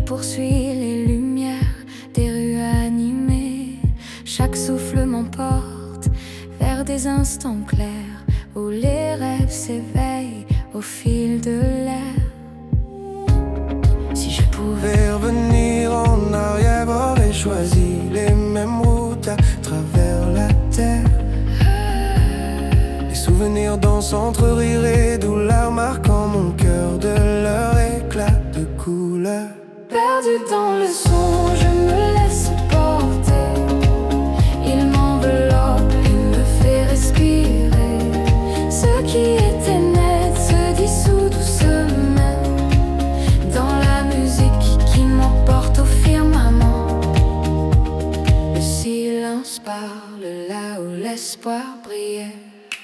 poursuit les lumières des rues animées. Chaque souffle m'emporte vers des instants clairs où les rêves s'éveillent au fil de l'air. Si je pouvais revenir en arrière, j'aurais choisi les mêmes routes à travers la terre. Les souvenirs dansent entre rire et douleur, marquant mon cœur de leur éclat de couleur. Perdu dans le son, je me laisse porter. Il m'enveloppe et me fait respirer. Ce qui était net se dissout doucement dans la musique qui m'emporte au firmament. Le silence parle là où l'espoir brillait.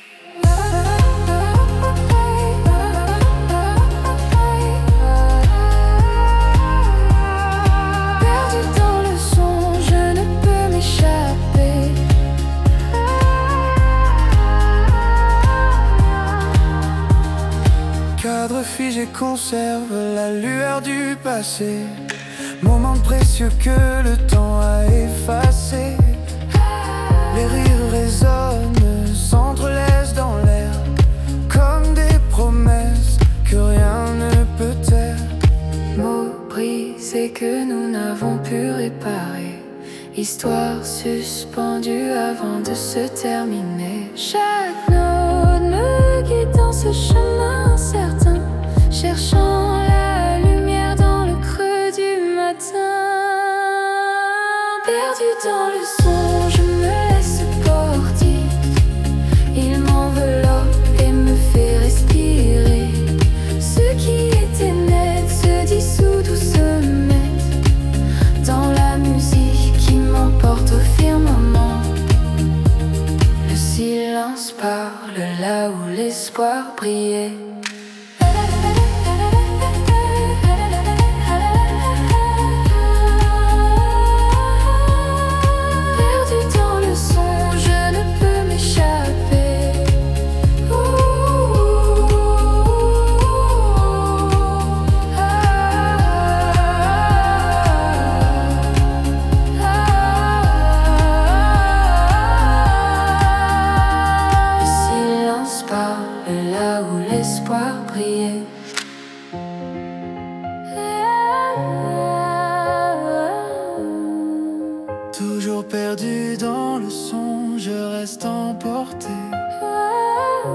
Cadre figé conserve la lueur du passé, moment précieux que le temps a effacé. Les rires résonnent, s'entrelacent dans l'air, comme des promesses que rien ne peut taire. Mots brisés que nous n'avons pu réparer, histoire suspendue avant de se terminer. Chaque note me guide dans ce chemin incertain, cherchant la lumière dans le creux du matin. Perdu dans le son, je me laisse porter. Il m'enveloppe et me fait respirer. Ce qui était net se dissout doucement dans la musique qui m'emporte au firmament. Le silence parle là où l'espoir brillait. Là où l'espoir brillait. Toujours perdu dans le son, je reste emporté.